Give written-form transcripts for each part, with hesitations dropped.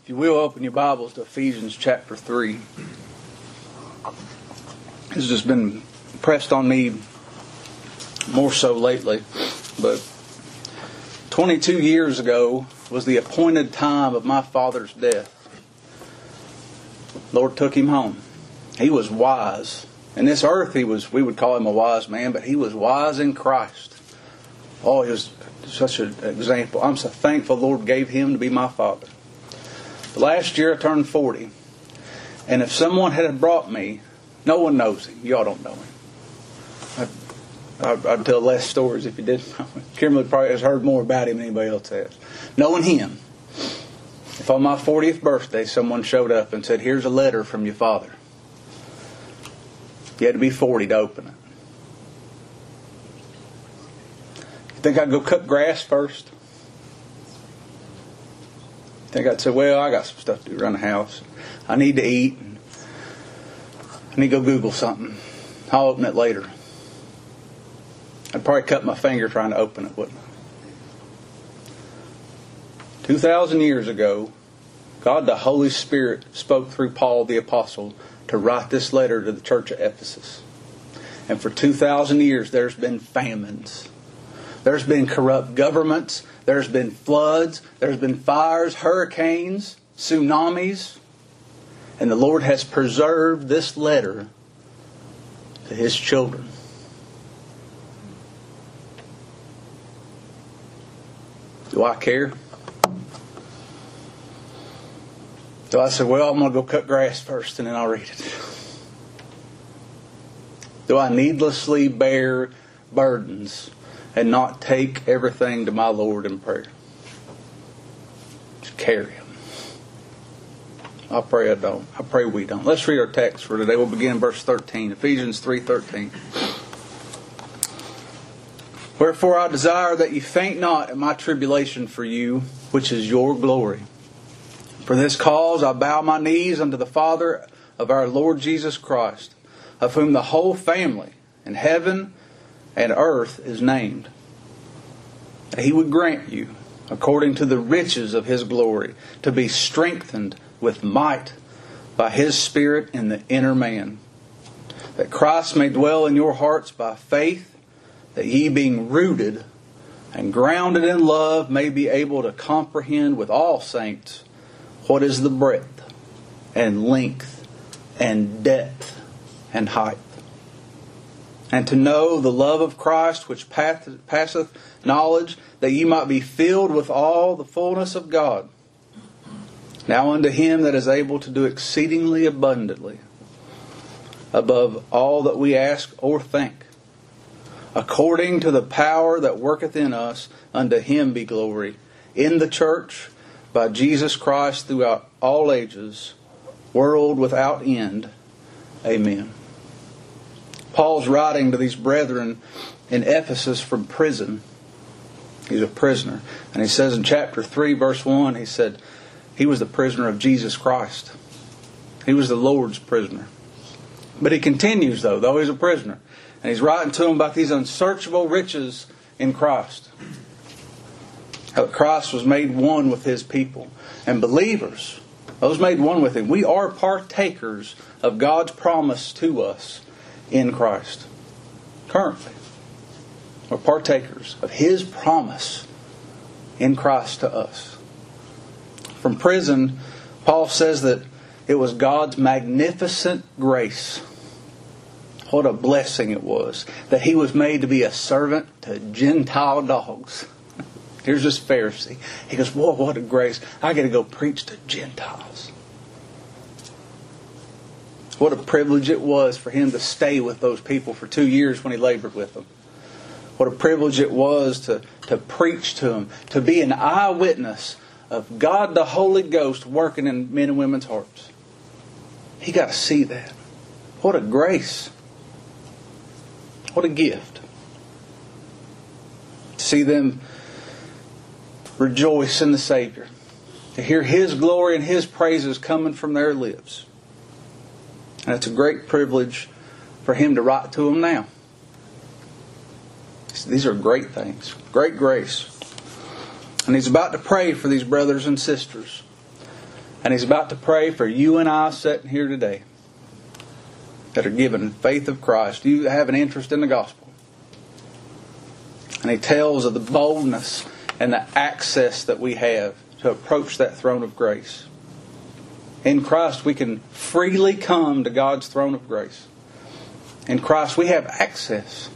If you will, open your Bibles to Ephesians chapter 3. This has just been pressed on me more so lately. But 22 years ago was the appointed time of my father's death. The Lord took him home. He was wise. In this earth, we would call him a wise man, but he was wise in Christ. Oh, he was such an example. I'm so thankful the Lord gave him to be my father. Last year I turned 40. And if someone had brought me, no one knows him. Y'all don't know him. I'd tell less stories if you didn't know him. Kimberly probably has heard more about him than anybody else has. Knowing him, if on my 40th birthday someone showed up and said, "Here's a letter from your father," you had to be 40 to open it. You think I'd go cut grass first? I think I'd say, well, I got some stuff to do around the house. I need to eat. I need to go Google something. I'll open it later. I'd probably cut my finger trying to open it, wouldn't I? 2,000 years ago, God the Holy Spirit spoke through Paul the Apostle to write this letter to the church of Ephesus. And for 2,000 years, there's been famines. There's been corrupt governments. There's been floods. There's been fires, hurricanes, tsunamis. And the Lord has preserved this letter to His children. Do I care? Do I say, well, I'm going to go cut grass first and then I'll read it? Do I needlessly bear burdens and not take everything to my Lord in prayer? Just carry them. I pray I don't. I pray we don't. Let's read our text for today. We'll begin in verse 13. Ephesians 3:13. Wherefore I desire that ye faint not at my tribulation for you, which is your glory. For this cause I bow my knees unto the Father of our Lord Jesus Christ, of whom the whole family in heaven and earth is named, that He would grant you, according to the riches of His glory, to be strengthened with might by His Spirit in the inner man, that Christ may dwell in your hearts by faith, that ye being rooted and grounded in love may be able to comprehend with all saints what is the breadth and length and depth and height, and to know the love of Christ which passeth knowledge, that ye might be filled with all the fullness of God. Now unto Him that is able to do exceedingly abundantly, above all that we ask or think, according to the power that worketh in us, unto Him be glory in the church by Jesus Christ throughout all ages, world without end. Amen. Paul's writing to these brethren in Ephesus from prison. He's a prisoner. And he says in chapter 3, verse 1, he said, he was the prisoner of Jesus Christ. He was the Lord's prisoner. But he continues, though he's a prisoner. And he's writing to them about these unsearchable riches in Christ. How Christ was made one with His people. And believers, those made one with Him, we are partakers of God's promise to us in Christ. Currently, we're partakers of His promise in Christ to us. From prison, Paul says that it was God's magnificent grace. What a blessing it was that he was made to be a servant to Gentile dogs. Here's this Pharisee. He goes, whoa, what a grace. I got to go preach to Gentiles. What a privilege it was for him to stay with those people for 2 years when he labored with them. What a privilege it was to preach to them, to be an eyewitness of God the Holy Ghost working in men and women's hearts. He got to see that. What a grace. What a gift. To see them rejoice in the Savior. To hear His glory and His praises coming from their lips. And it's a great privilege for him to write to them now. These are great things. Great grace. And he's about to pray for these brothers and sisters. And He's about to pray for you and I sitting here today that are given faith of Christ. You have an interest in the gospel. And He tells of the boldness and the access that we have to approach that throne of grace. In Christ we can freely come to God's throne of grace. In Christ we have access.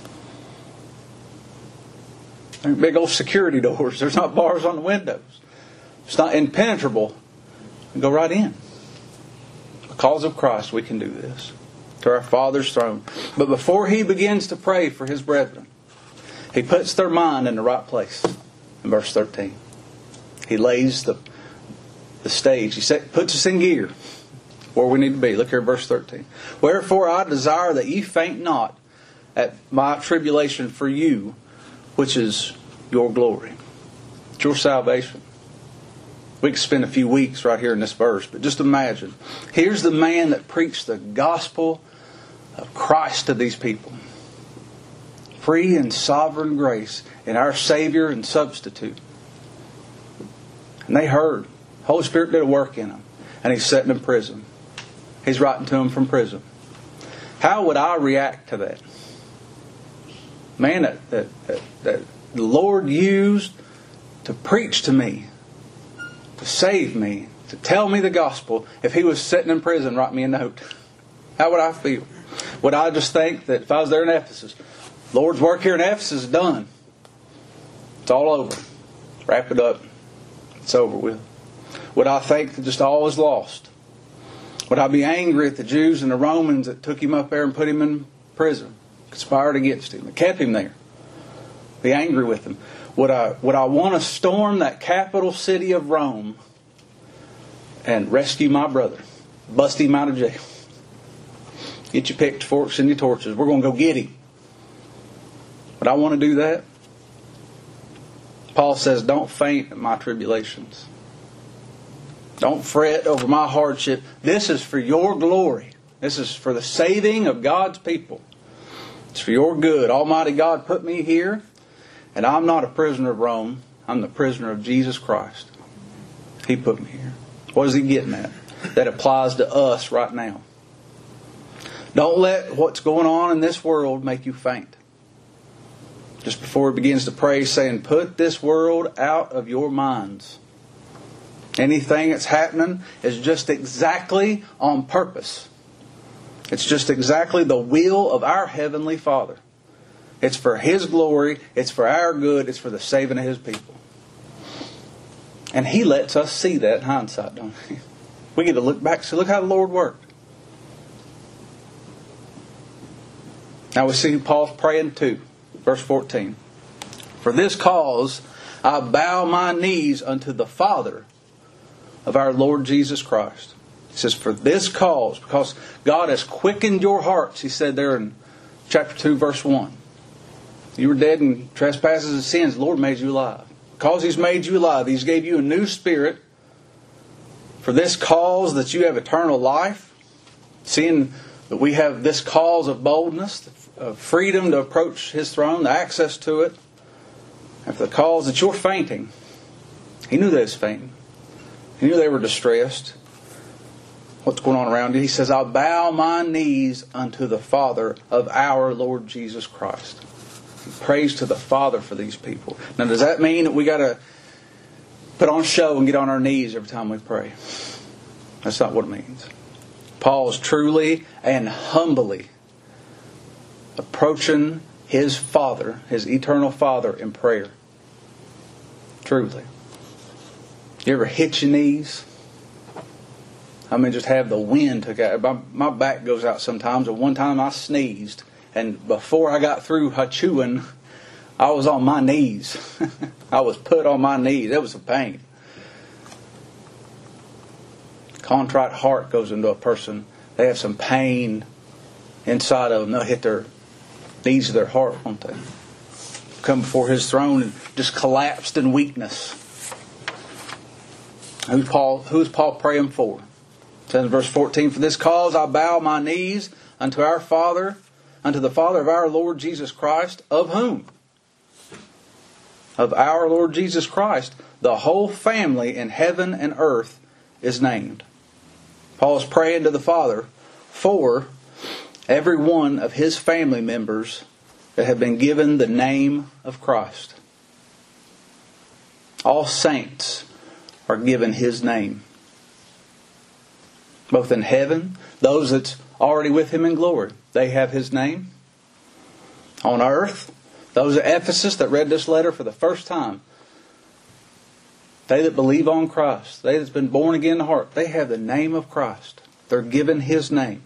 There are big old security doors. There's not bars on the windows. It's not impenetrable. Go right in. Because of Christ we can do this. To our Father's throne. But before He begins to pray for His brethren, He puts their mind in the right place. In verse 13. He lays the stage. He puts us in gear where we need to be. Look here, verse 13. Wherefore I desire that ye faint not at my tribulation for you, which is your glory. It's your salvation. We could spend a few weeks right here in this verse, but just imagine. Here's the man that preached the gospel of Christ to these people. Free and sovereign grace in our Savior and substitute. And they heard. The Holy Spirit did a work in them. And He's sitting in prison. He's writing to them from prison. How would I react to that? Man, that the Lord used to preach to me, to save me, to tell me the gospel. If He was sitting in prison, write me a note. How would I feel? Would I just think that if I was there in Ephesus, Lord's work here in Ephesus is done. It's all over. Wrap it up. It's over with. Would I think that just all is lost? Would I be angry at the Jews and the Romans that took Him up there and put Him in prison? Conspired against Him. That kept Him there. Be angry with Him. Would I want to storm that capital city of Rome and rescue my brother? Bust him out of jail. Get your pitchforks and your torches. We're going to go get him. Would I want to do that? Paul says, don't faint at my tribulations. Don't fret over my hardship. This is for your glory. This is for the saving of God's people. It's for your good. Almighty God put me here, and I'm not a prisoner of Rome. I'm the prisoner of Jesus Christ. He put me here. What is He getting at? That applies to us right now. Don't let what's going on in this world make you faint. Just before He begins to pray, saying, put this world out of your minds. Anything that's happening is just exactly on purpose. It's just exactly the will of our Heavenly Father. It's for His glory. It's for our good. It's for the saving of His people. And He lets us see that in hindsight, don't we? We get to look back and say, look how the Lord worked. Now we see who Paul's praying to. Verse 14. For this cause I bow my knees unto the Father of our Lord Jesus Christ. He says, for this cause, because God has quickened your hearts, He said there in chapter 2, verse 1. You were dead in trespasses and sins. The Lord made you alive. Because He's made you alive, He's gave you a new spirit. For this cause that you have eternal life. Seeing that we have this cause of boldness, of freedom to approach His throne, the access to it. And for the cause that you're fainting. He knew they was fainting. He knew they were distressed. What's going on around you? He says, I bow my knees unto the Father of our Lord Jesus Christ. He prays to the Father for these people. Now, does that mean that we got to put on a show and get on our knees every time we pray? That's not what it means. Paul is truly and humbly approaching his Father, his eternal Father, in prayer. Truly. You ever hit your knees? I mean, just have the wind took out. My back goes out sometimes. And one time I sneezed. And before I got through chewing, I was on my knees. I was put on my knees. It was a pain. Contrite heart goes into a person. They have some pain inside of them. They'll hit their knees of their heart, won't they? Come before His throne and just collapsed in weakness. Who's Paul praying for? It says in verse 14, for this cause I bow my knees unto our Father, unto the Father of our Lord Jesus Christ, of whom? Of our Lord Jesus Christ, the whole family in heaven and earth is named. Paul is praying to the Father for every one of his family members that have been given the name of Christ. All saints are given his name. Both in heaven, those that's already with him in glory, they have his name. On earth, those at Ephesus that read this letter for the first time, they that believe on Christ, they that's been born again in the heart, they have the name of Christ. They're given his name.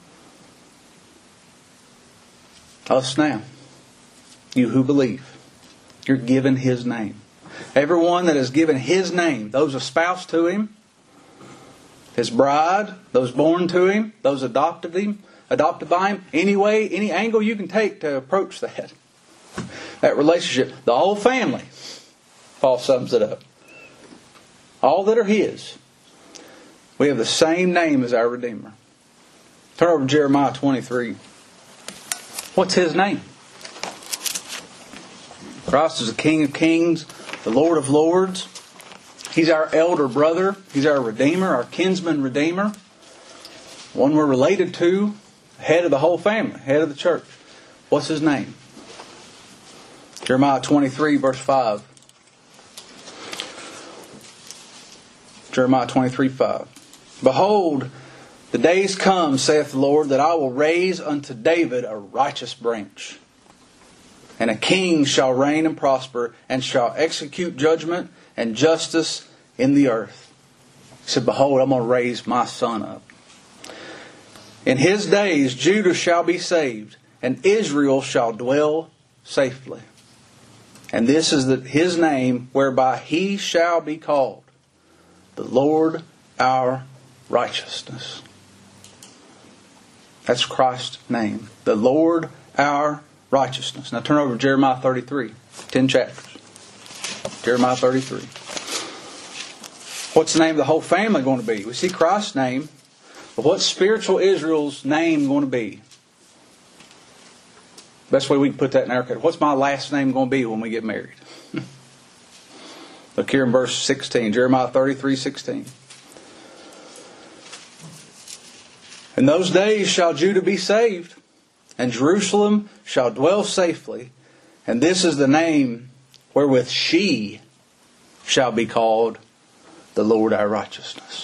Us now, you who believe, you're given his name. Everyone that is given his name, those espoused to him, his bride, those born to him, those adopted by him, any way, any angle you can take to approach that relationship. The whole family, Paul sums it up. All that are his. We have the same name as our Redeemer. Turn over to Jeremiah 23. What's his name? Christ is the King of Kings, the Lord of Lords. He's our elder brother. He's our Redeemer, our kinsman Redeemer. One we're related to, head of the whole family, head of the church. What's his name? Jeremiah 23, verse 5. Jeremiah 23, 5. Behold, the days come, saith the Lord, that I will raise unto David a righteous branch. And a king shall reign and prosper, and shall execute judgment and justice in the earth. He said, behold, I'm going to raise my son up. In his days Judah shall be saved, and Israel shall dwell safely. And this is his name whereby he shall be called, the Lord our righteousness. That's Christ's name. The Lord our righteousness. Now turn over to Jeremiah 33. 10 chapters. Jeremiah 33. What's the name of the whole family going to be? We see Christ's name. But what's spiritual Israel's name going to be? Best way we can put that in our case. What's my last name going to be when we get married? Look here in verse 16. Jeremiah 33, 16. In those days shall Judah be saved, and Jerusalem shall dwell safely. And this is the name wherewith she shall be called, the Lord our righteousness.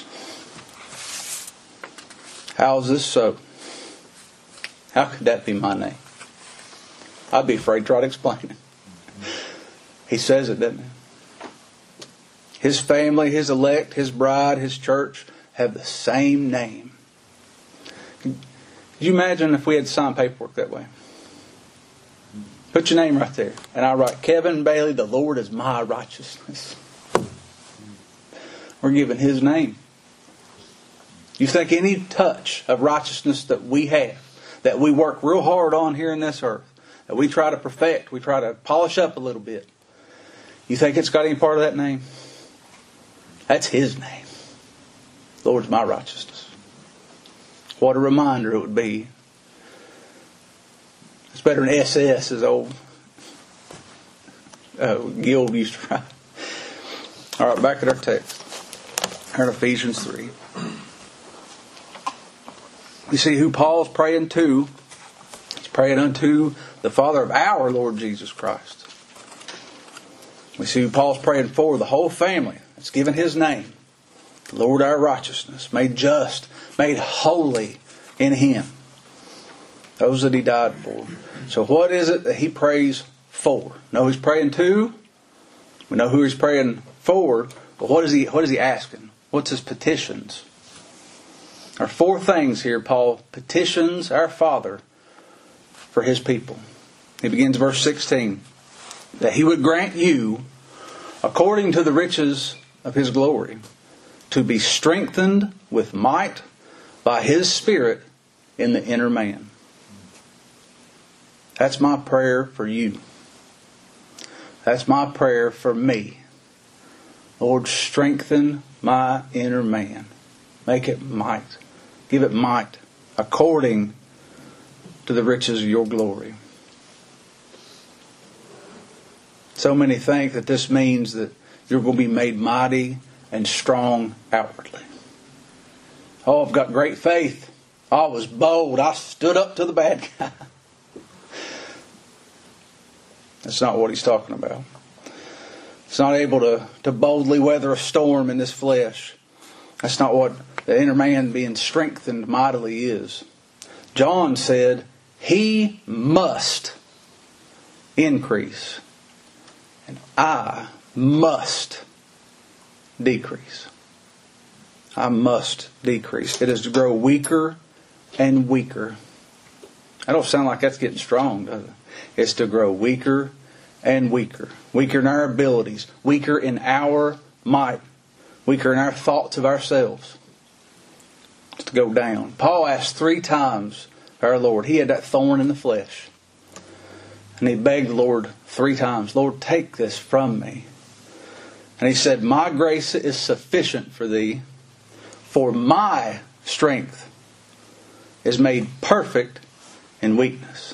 How is this so? How could that be my name? I'd be afraid to try to explain it. He says it, doesn't he? His family, his elect, his bride, his church have the same name. Could you imagine if we had signed paperwork that way? Put your name right there. And I write, Kevin Bailey, the Lord is my righteousness. We're given his name. You think any touch of righteousness that we have, that we work real hard on here in this earth, that we try to perfect, we try to polish up a little bit, you think it's got any part of that name? That's his name. The Lord's my righteousness. What a reminder it would be. It's better than SS, as old Guild used to write. All right, back at our text. Here in Ephesians 3. We see who Paul's praying to. He's praying unto the Father of our Lord Jesus Christ. We see who Paul's praying for, the whole family. It's given his name. The Lord our righteousness. Made just. Made holy in him. Those that he died for. So what is it that he prays for? Know who he's praying to. We know who he's praying for. But what is he asking? What's his petitions? There are 4 things here Paul petitions our Father for his people. He begins verse 16. That he would grant you, according to the riches of his glory, to be strengthened with might by his Spirit in the inner man. That's my prayer for you. That's my prayer for me. Lord, strengthen my inner man. Make it might. Give it might according to the riches of your glory. So many think that this means that you're going to be made mighty and strong outwardly. Oh, I've got great faith. I was bold. I stood up to the bad guy. That's not what he's talking about. It's not able to boldly weather a storm in this flesh. That's not what the inner man being strengthened mightily is. John said, he must increase, and I must decrease. I must decrease. It is to grow weaker and weaker. That don't sound like that's getting strong, does it? It's to grow weaker and weaker. Weaker in our abilities. Weaker in our might. Weaker in our thoughts of ourselves. It's to go down. Paul asked 3 times our Lord. He had that thorn in the flesh. And he begged the Lord 3 times, Lord, take this from me. And he said, my grace is sufficient for thee, for my strength is made perfect in weakness.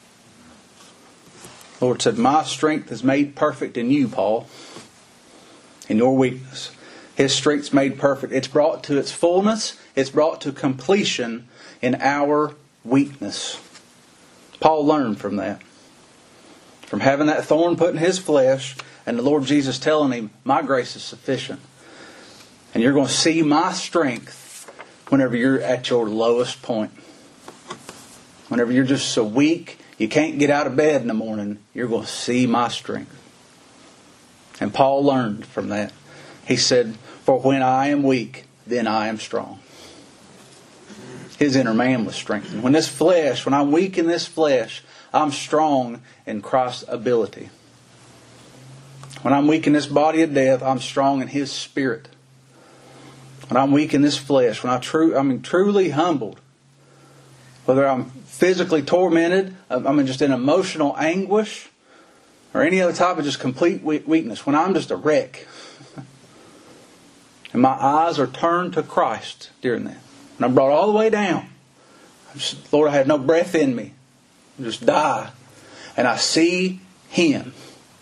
The Lord said, my strength is made perfect in you, Paul, in your weakness. His strength's made perfect. It's brought to its fullness. It's brought to completion in our weakness. Paul learned from that. From having that thorn put in his flesh, and the Lord Jesus telling him, my grace is sufficient. And you're going to see my strength whenever you're at your lowest point. Whenever you're just so weak, you can't get out of bed in the morning, you're going to see my strength. And Paul learned from that. He said, for when I am weak, then I am strong. His inner man was strengthened. When I'm weak in this flesh, I'm strong in Christ's ability. When I'm weak in this body of death, I'm strong in His Spirit. When I'm weak in this flesh, when I'm truly humbled, whether I'm physically tormented, I'm just in emotional anguish, or any other type of just complete weakness, when I'm just a wreck, and my eyes are turned to Christ during that, and I'm brought all the way down, Lord, I have no breath in me, I just die, and I see Him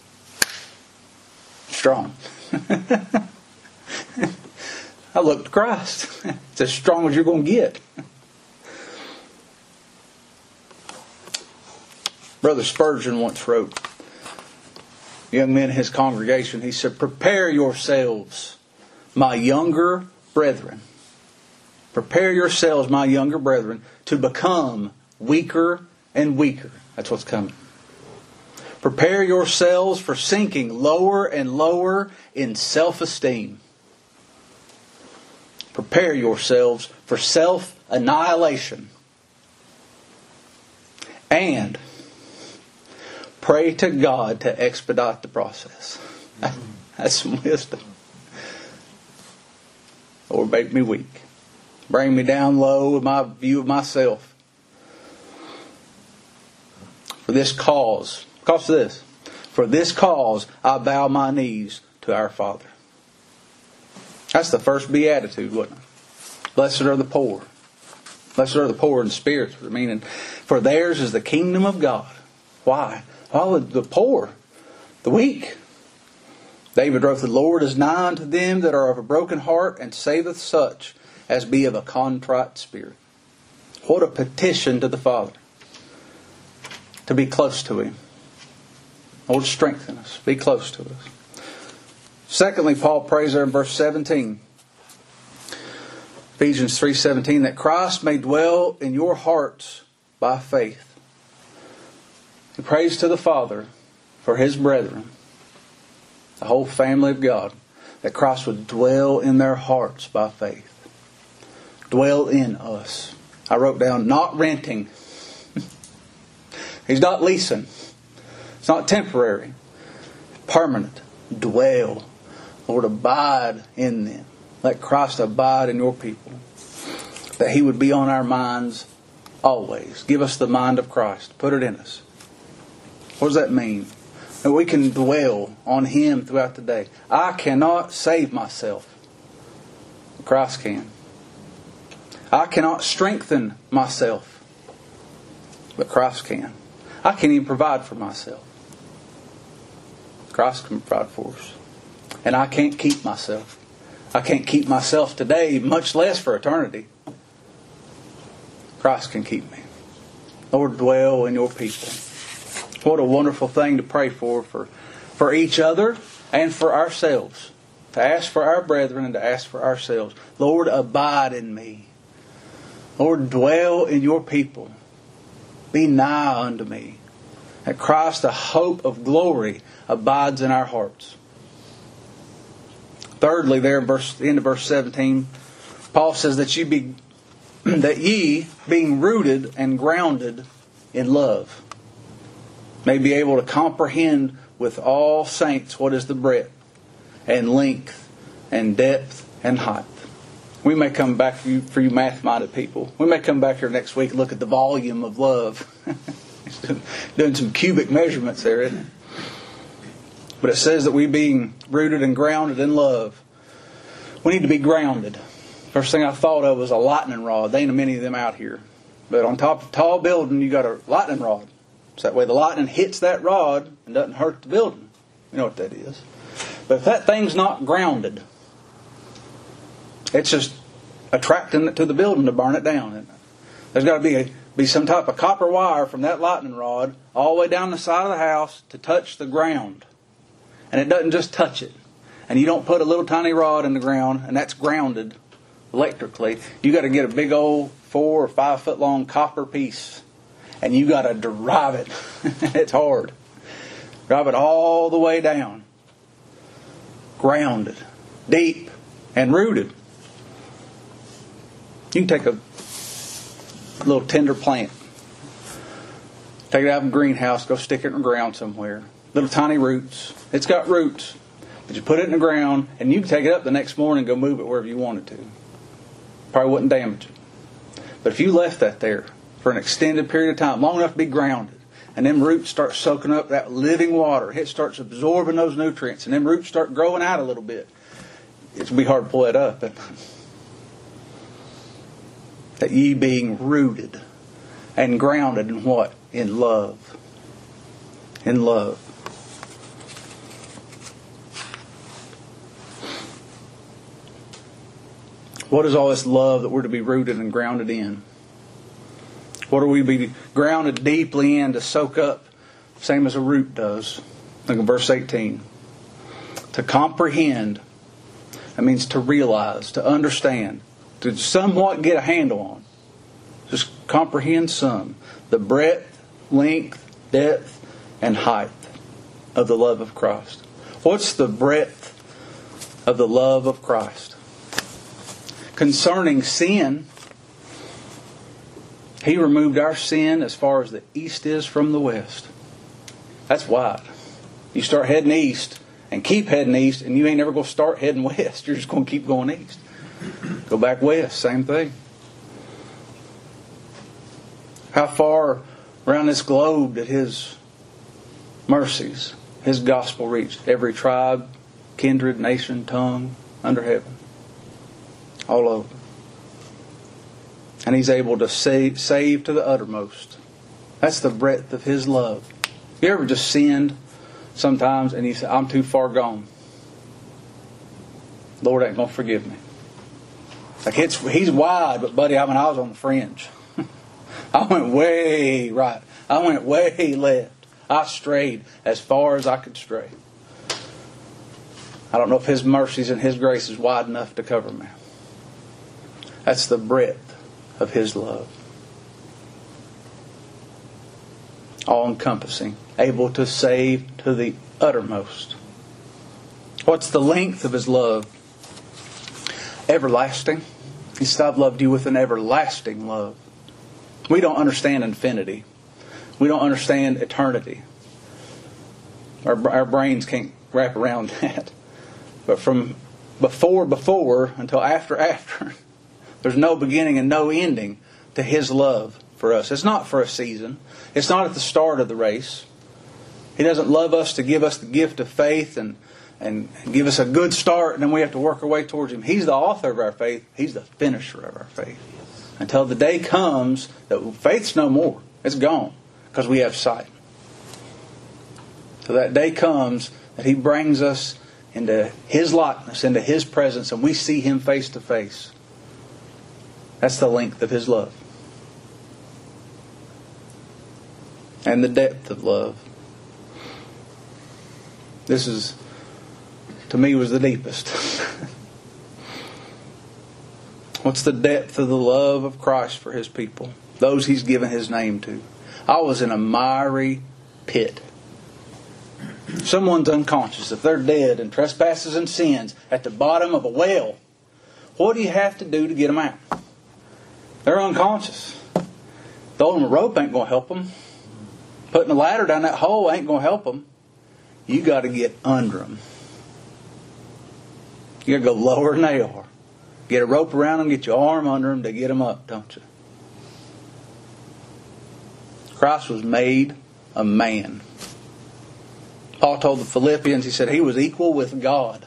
strong. I look to Christ. It's as strong as you're going to get. Brother Spurgeon once wrote, young men in his congregation, he said, prepare yourselves, my younger brethren. Prepare yourselves, my younger brethren, to become weaker and weaker. That's what's coming. Prepare yourselves for sinking lower and lower in self-esteem. Prepare yourselves for self-annihilation. And pray to God to expedite the process. That's some wisdom. Lord, make me weak. Bring me down low with my view of myself. For this cause I bow my knees to our Father. That's the first beatitude, wasn't it? Blessed are the poor. Blessed are the poor in spirit. Meaning, for theirs is the kingdom of God. Why? All the poor, the weak. David wrote, the Lord is nigh unto them that are of a broken heart, and saveth such as be of a contrite spirit. What a petition to the Father. To be close to Him. Lord, strengthen us. Be close to us. Secondly, Paul prays there in verse 17. Ephesians 3:17, that Christ may dwell in your hearts by faith. He prays to the Father for His brethren, the whole family of God, that Christ would dwell in their hearts by faith. Dwell in us. I wrote down, not renting. He's not leasing. It's not temporary. Permanent. Dwell. Lord, abide in them. Let Christ abide in your people. That He would be on our minds always. Give us the mind of Christ. Put it in us. What does that mean? That we can dwell on Him throughout the day. I cannot save myself. Christ can. I cannot strengthen myself. But Christ can. I can't even provide for myself. Christ can provide for us. And I can't keep myself. I can't keep myself today, much less for eternity. Christ can keep me. Lord, dwell in your people. What a wonderful thing to pray for each other and for ourselves. To ask for our brethren and to ask for ourselves. Lord, abide in me. Lord, dwell in your people. Be nigh unto me. That Christ, the hope of glory, abides in our hearts. Thirdly, there in the end of verse 17, Paul says that ye, being rooted and grounded in love, may be able to comprehend with all saints what is the breadth and length and depth and height. We may come back for you math-minded people. We may come back here next week and look at the volume of love. Doing some cubic measurements there, isn't it? But it says that we being rooted and grounded in love, we need to be grounded. First thing I thought of was a lightning rod. There ain't many of them out here. But on top of a tall building, you got a lightning rod. So that way the lightning hits that rod and doesn't hurt the building. You know what that is. But if that thing's not grounded, it's just attracting it to the building to burn it down. Isn't it? There's got to be some type of copper wire from that lightning rod all the way down the side of the house to touch the ground. And it doesn't just touch it. And you don't put a little tiny rod in the ground and that's grounded electrically. You got to get a big old 4 or 5 foot long copper piece and you got to drive it. It's hard. Drive it all the way down. Grounded, deep, and rooted. You can take a little tender plant, take it out of a greenhouse, go stick it in the ground somewhere. Little tiny roots. It's got roots. But you put it in the ground and you can take it up the next morning and go move it wherever you wanted to. Probably wouldn't damage it. But if you left that there for an extended period of time, long enough to be grounded, and them roots start soaking up that living water, it starts absorbing those nutrients, and them roots start growing out a little bit, it's going to be hard to pull it up. That ye being rooted and grounded in what? In love. In love. What is all this love that we're to be rooted and grounded in? What are we to be grounded deeply in to soak up, same as a root does? Look at verse 18. To comprehend, that means to realize, to understand, to somewhat get a handle on. Just comprehend some. The breadth, length, depth, and height of the love of Christ. What's the breadth of the love of Christ? Concerning sin, He removed our sin as far as the east is from the west. That's wide. You start heading east and keep heading east, and you ain't never going to start heading west. You're just going to keep going east. Go back west, same thing. How far around this globe did His mercies, His gospel reach? Every tribe, kindred, nation, tongue, under heaven. All over. And He's able to save to the uttermost. That's the breadth of His love. You ever just sinned sometimes and you say, I'm too far gone. Lord ain't going to forgive me. Like He's wide, but buddy, I was on the fringe. I went way right. I went way left. I strayed as far as I could stray. I don't know if His mercies and His grace is wide enough to cover me. That's the breadth of His love. All-encompassing. Able to save to the uttermost. What's the length of His love? Everlasting. He said, I've loved you with an everlasting love. We don't understand infinity. We don't understand eternity. Our brains can't wrap around that. But from before until after, there's no beginning and no ending to His love for us. It's not for a season. It's not at the start of the race. He doesn't love us to give us the gift of faith and give us a good start and then we have to work our way towards Him. He's the author of our faith. He's the finisher of our faith. Until the day comes that faith's no more. It's gone because we have sight. So that day comes that He brings us into His likeness, into His presence, and we see Him face to face. That's the length of His love. And the depth of love. This is, to me, was the deepest. What's the depth of the love of Christ for His people? Those He's given His name to. I was in a miry pit. If someone's unconscious, if they're dead in trespasses and sins at the bottom of a well, what do you have to do to get them out? They're unconscious. Throwing them a rope ain't going to help them. Putting a ladder down that hole ain't going to help them. You got to get under them. You got to go lower than they are. Get a rope around them, get your arm under them to get them up, don't you? Christ was made a man. Paul told the Philippians, he said he was equal with God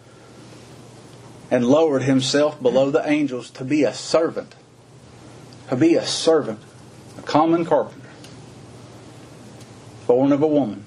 and lowered himself below the angels to be a servant. To be a servant. A common carpenter. Born of a woman.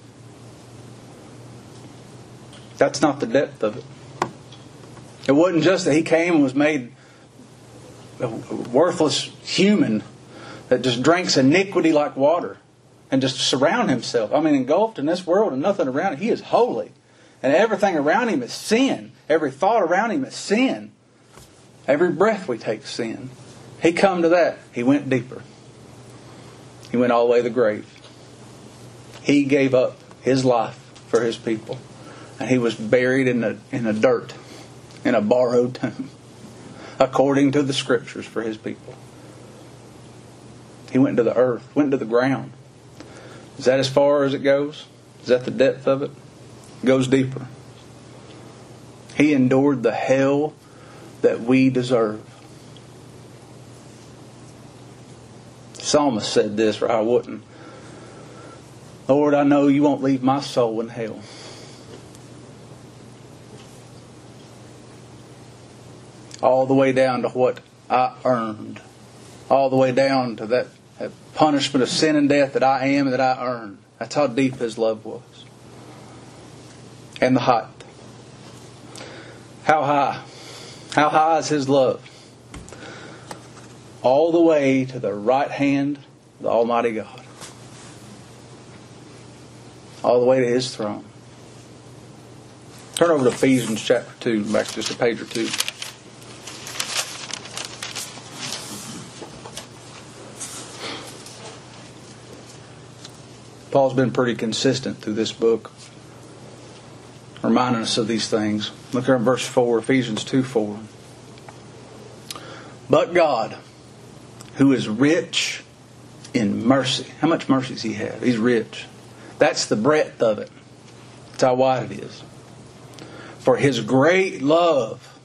That's not the depth of it. It wasn't just that He came and was made a worthless human that just drinks iniquity like water and just surround Himself. I mean, engulfed in this world and nothing around it. He is holy. And everything around Him is sin. Every thought around Him is sin. Every breath we take is sin. He come to that. He went deeper. He went all the way to the grave. He gave up His life for His people. And He was buried in the dirt, in a borrowed tomb, according to the Scriptures for His people. He went to the earth, went to the ground. Is that as far as it goes? Is that the depth of it? It goes deeper. He endured the hell that we deserve. The psalmist said this, or I wouldn't. Lord, I know You won't leave my soul in hell. All the way down to what I earned. All the way down to that punishment of sin and death that I am and that I earned. That's how deep His love was. And the height. How high? How high is His love? All the way to the right hand of the Almighty God. All the way to His throne. Turn over to Ephesians chapter 2, back just a page or two. Paul's been pretty consistent through this book, reminding us of these things. Look here in verse 4, Ephesians 2:4. But God, who is rich in mercy. How much mercy does He have? He's rich. That's the breadth of it. That's how wide it is. For His great love.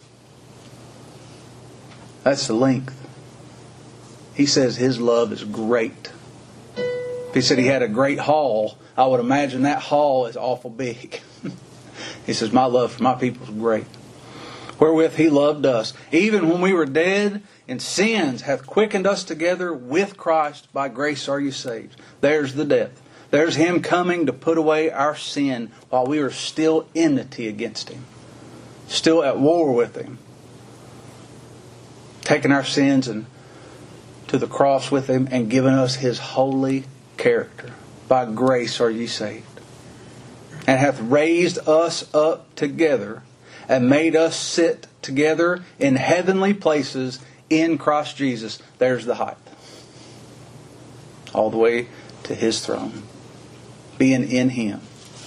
That's the length. He says His love is great. If He said He had a great hall, I would imagine that hall is awful big. He says, my love for my people is great. Wherewith He loved us, even when we were dead in sins, hath quickened us together with Christ. By grace are you saved. There's the depth. There's Him coming to put away our sin while we were still enmity against Him. Still at war with Him. Taking our sins and to the cross with Him and giving us His holy character. By grace are ye saved. And hath raised us up together and made us sit together in heavenly places in Christ Jesus. There's the height. All the way to His throne. Being in Him.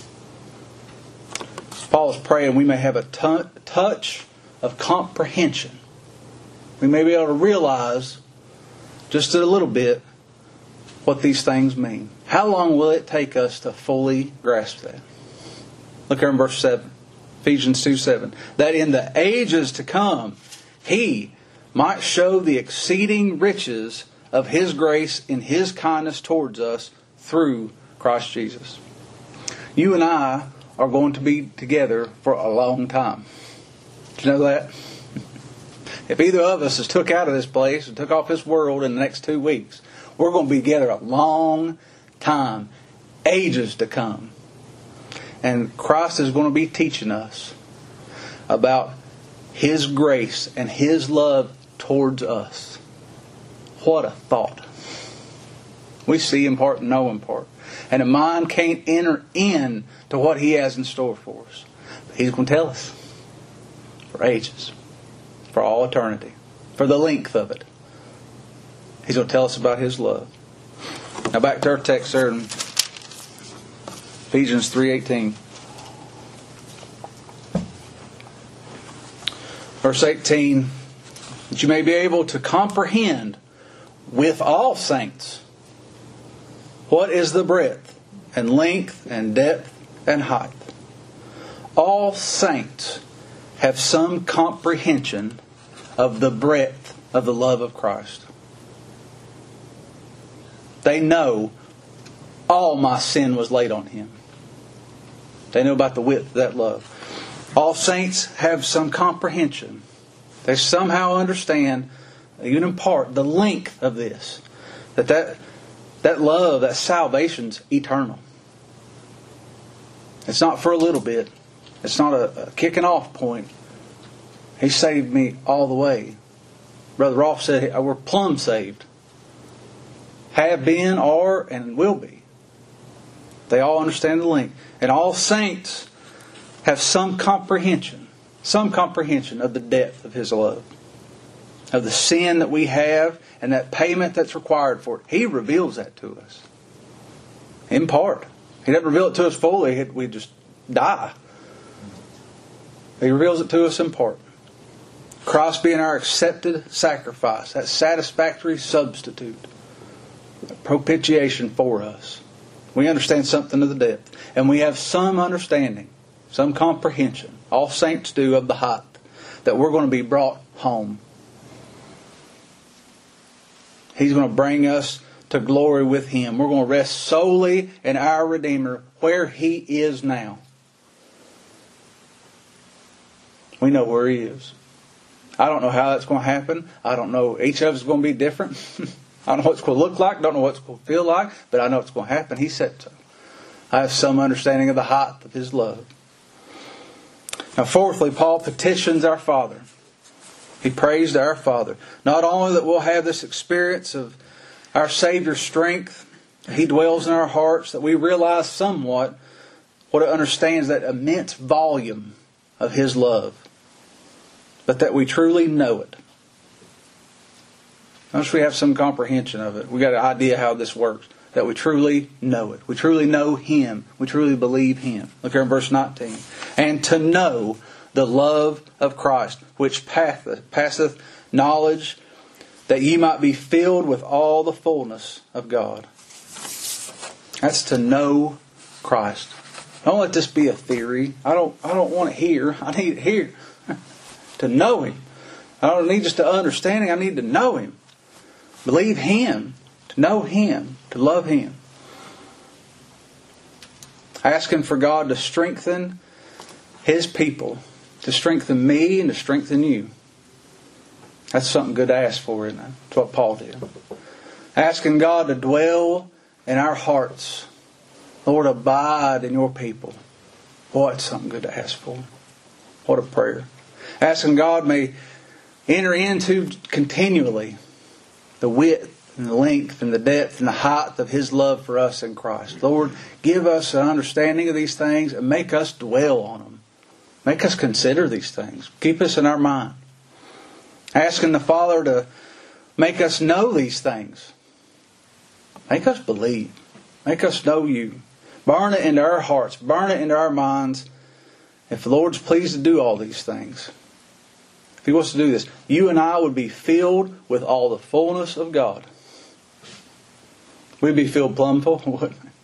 Paul's praying we may have a touch of comprehension. We may be able to realize just a little bit what these things mean. How long will it take us to fully grasp that? Look here in verse 7. Ephesians 2:7. That in the ages to come He might show the exceeding riches of His grace in His kindness towards us through Christ Jesus. You and I are going to be together for a long time. Did you know that? If either of us is took out of this place and took off this world in the next 2 weeks, we're going to be together a long time. Ages to come. And Christ is going to be teaching us about His grace and His love towards us. What a thought. We see in part and know in part. And a mind can't enter in to what He has in store for us. But He's going to tell us. For ages. For all eternity. For the length of it. He's going to tell us about His love. Now back to our text there in Ephesians 3:18. Verse 18. That you may be able to comprehend with all saints what is the breadth and length and depth and height. All saints have some comprehension of the breadth of the love of Christ. They know all my sin was laid on Him. They know about the width of that love. All saints have some comprehension. They somehow understand, even in part, the length of this. That love, that salvation's eternal. It's not for a little bit. It's not a kicking off point. He saved me all the way. Brother Rolfe said we're plumb saved. Have been, are, and will be. They all understand the length. And all saints have some comprehension of the depth of His love. Of the sin that we have and that payment that's required for it. He reveals that to us. In part. He doesn't reveal it to us fully. We just die. He reveals it to us in part. Christ being our accepted sacrifice. That satisfactory substitute. Propitiation for us. We understand something of the depth. And we have some understanding. Some comprehension. All saints do of the height. That we're going to be brought home. He's going to bring us to glory with Him. We're going to rest solely in our Redeemer where He is now. We know where He is. I don't know how that's going to happen. I don't know. Each of us is going to be different. I don't know what it's going to look like. Don't know what it's going to feel like. But I know it's going to happen. He said so. I have some understanding of the height of His love. Now fourthly, Paul petitions our Father. He prays to our Father. Not only that we'll have this experience of our Savior's strength, He dwells in our hearts, that we realize somewhat what it understands, that immense volume of His love. But that we truly know it. Once we have some comprehension of it, we got an idea how this works. That we truly know it. We truly know Him. We truly believe Him. Look here in verse 19. And to know the love of Christ, which passeth knowledge, that ye might be filled with all the fullness of God. That's to know Christ. Don't let this be a theory. I don't want it here. I need it here. To know Him. I don't need just to understand Him. I need to know Him. Believe Him. To know Him. To love Him. Asking for God to strengthen His people. To strengthen me and to strengthen you. That's something good to ask for, isn't it? That's what Paul did. Asking God to dwell in our hearts. Lord, abide in your people. Boy, it's something good to ask for. What a prayer. Asking God may enter into continually the width and the length and the depth and the height of His love for us in Christ. Lord, give us an understanding of these things and make us dwell on them. Make us consider these things. Keep us in our mind. Asking the Father to make us know these things. Make us believe. Make us know You. Burn it into our hearts. Burn it into our minds. If the Lord's pleased to do all these things, if He wants to do this, you and I would be filled with all the fullness of God. We'd be filled plumb full, wouldn't we?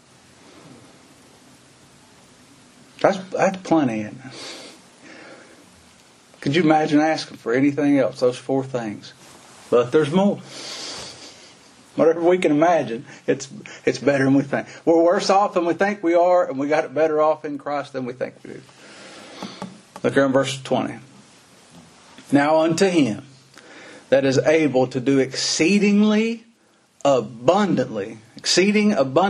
That's plenty, isn't it? Could you imagine asking for anything else? Those four things. But there's more. Whatever we can imagine, it's better than we think. We're worse off than we think we are, and we got it better off in Christ than we think we do. Look here in verse 20. Now unto Him that is able to do exceeding abundantly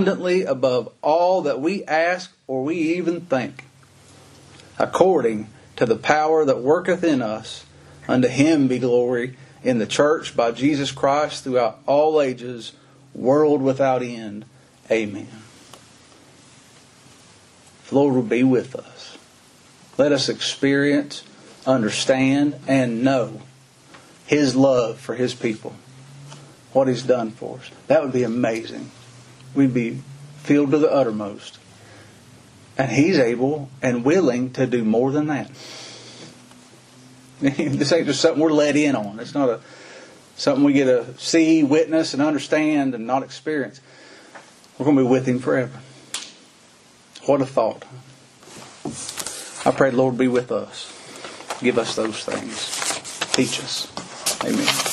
above all that we ask or we even think, according to the power that worketh in us. Unto Him be glory in the church by Jesus Christ throughout all ages, world without end. Amen. The Lord will be with us. Let us experience, understand, and know His love for His people. What He's done for us. That would be amazing. We'd be filled to the uttermost. And He's able and willing to do more than that. This ain't just something we're let in on. It's not something we get to see, witness, and understand and not experience. We're going to be with Him forever. What a thought. I pray the Lord be with us. Give us those things. Teach us. Amen.